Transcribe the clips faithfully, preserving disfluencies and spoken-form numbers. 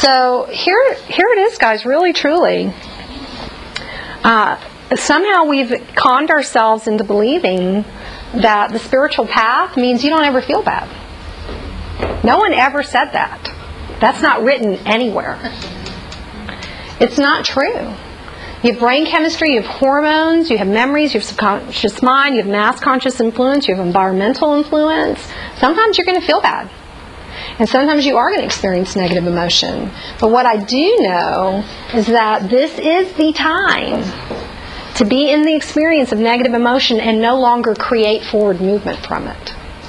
So here, here it is, guys, really, truly. Uh, somehow we've conned ourselves into believing that the spiritual path means you don't ever feel bad. No one ever said that. That's not written anywhere. It's not true. You have brain chemistry, you have hormones, you have memories, you have subconscious mind, you have mass conscious influence, you have environmental influence. Sometimes you're going to feel bad. And sometimes you are going to experience negative emotion. But what I do know is that this is the time to be in the experience of negative emotion and no longer create forward movement from it.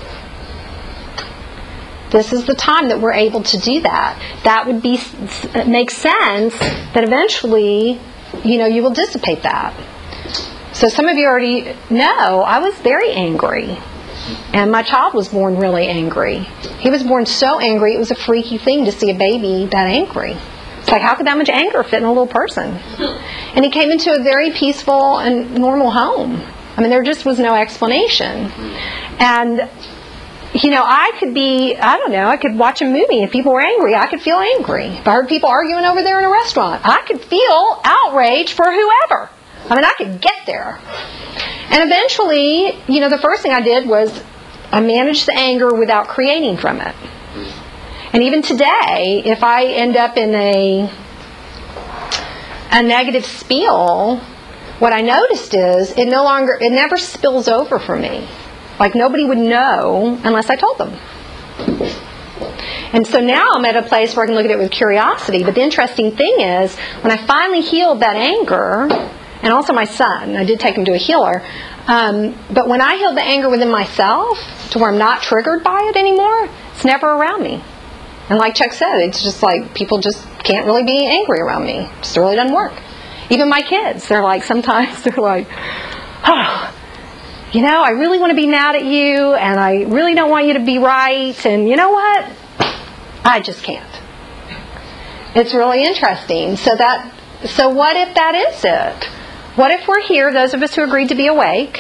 This is the time that we're able to do that. That would be make sense that eventually, you know, you will dissipate that. So some of you already know I was very angry. And my child was born really angry. He was born so angry, it was a freaky thing to see a baby that angry. It's like, how could that much anger fit in a little person? And he came into a very peaceful and normal home. I mean, there just was no explanation. And, you know, I could be, I don't know, I could watch a movie and people were angry. I could feel angry. If I heard people arguing over there in a restaurant, I could feel outrage for whoever. I mean, I could get there. And eventually, you know, the first thing I did was I managed the anger without creating from it. And even today, if I end up in a a negative spiel, what I noticed is it no longer, it never spills over for me. Like nobody would know unless I told them. And so now I'm at a place where I can look at it with curiosity. But the interesting thing is, when I finally healed that anger, and also my son, I did take him to a healer, um, but when I healed the anger within myself, to where I'm not triggered by it anymore, it's never around me. And like Chuck said, it's just like people just can't really be angry around me. It just really doesn't work. Even my kids, they're like, sometimes they're like, oh, you know, I really want to be mad at you, and I really don't want you to be right, and you know what? I just can't. It's really interesting. So that, so what if that is it? What if we're here, those of us who agreed to be awake,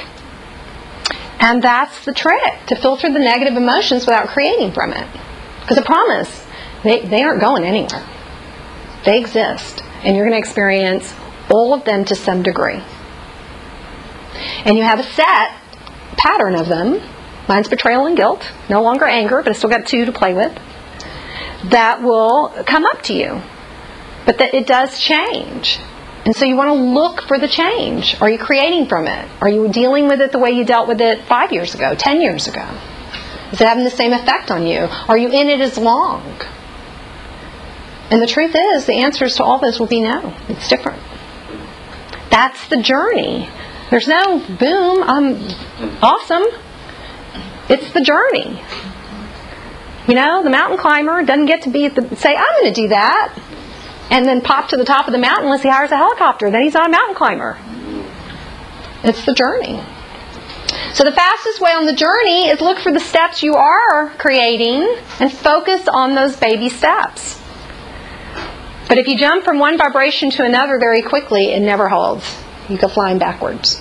and that's the trick, to filter the negative emotions without creating from it? Because I promise, they, they aren't going anywhere. They exist, and you're going to experience all of them to some degree. And you have a set pattern of them. Mine's betrayal and guilt, no longer anger, but I still got two to play with, that will come up to you. But that it does change. And so you want to look for the change. Are you creating from it? Are you dealing with it the way you dealt with it five years ago, ten years ago? Is it having the same effect on you? Are you in it as long? And the truth is, the answers to all this will be no. It's different. That's the journey. There's no boom, I'm awesome. It's the journey. You know, the mountain climber doesn't get to be at the, say, I'm going to do that, and then pop to the top of the mountain unless he hires a helicopter. Then he's not a mountain climber. It's the journey. So the fastest way on the journey is look for the steps you are creating and focus on those baby steps. But if you jump from one vibration to another very quickly, it never holds. You go flying backwards.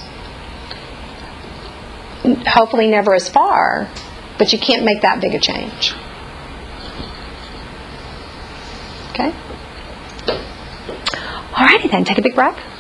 Hopefully never as far, but you can't make that big a change. Okay? Alrighty then, take a big breath.